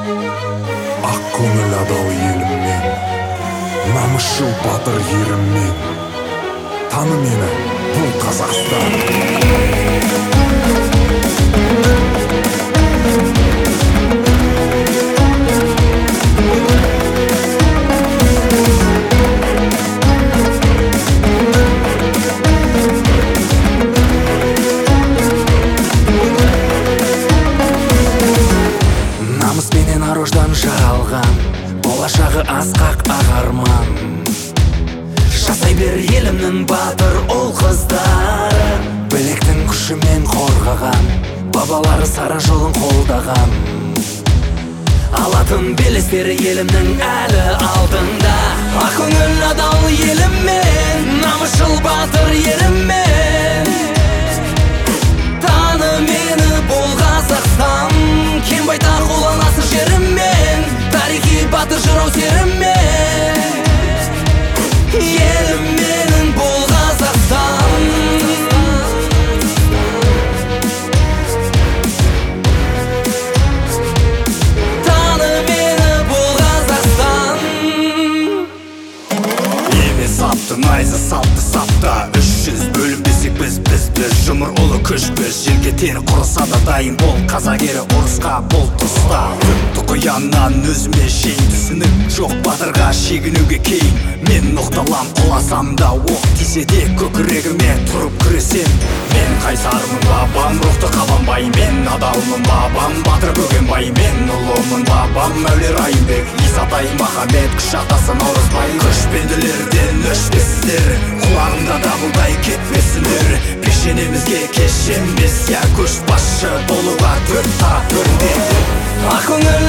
Ақ көңіл адал еліммен, намысшыл батыр еріммен, таны мені, бұл Қазақстан. Намыспенен аруждан жаралған, болашағы асқақ ағарман. Жасай бер елімнің батыр ұл қыздары, білектің күшімен қорғаған, бабалары сара жолын қолдаған. Алатын белестері елімнің әлі алдында. Ақ көңіл адал еліммен, намысшыл батыр еріммен, таны мені бұл Қазақстан. Кем байтақ ұланасы жеріммен, тарихи батыр жырау серіммен, елім менің бұл Қазақстан. Таны мені бұл Қазақстан. Емес сапты, найза сапты сапта 300 бөлінбесек біз жұмыр ұлы күш біз. Жерге тер құрыса да дайын бол, қазақ ері ұрысқа бол тұста. Тұқияннан өзіме шейін түсініп, жоқ батырға шегінуге кейін. Мен ноқталам құласам да, оқ тисе де көкірегіме тұрып күресем. Мен қайсармын бабам, рухты қабанбай. Мен адалмын бабам, батыр бөгенбай. Мен ұлымын бабам, Мәуле Райымбек, Исатай Махамбет, күш атасы Наурызбай. Көшпенділерден өшпесіздер, құлағымда дабылдай кетпесіңдер. Пешенемізге кеш емес, я көшбасшы болуға төрт тарап көрінбеді. Ақ көңіл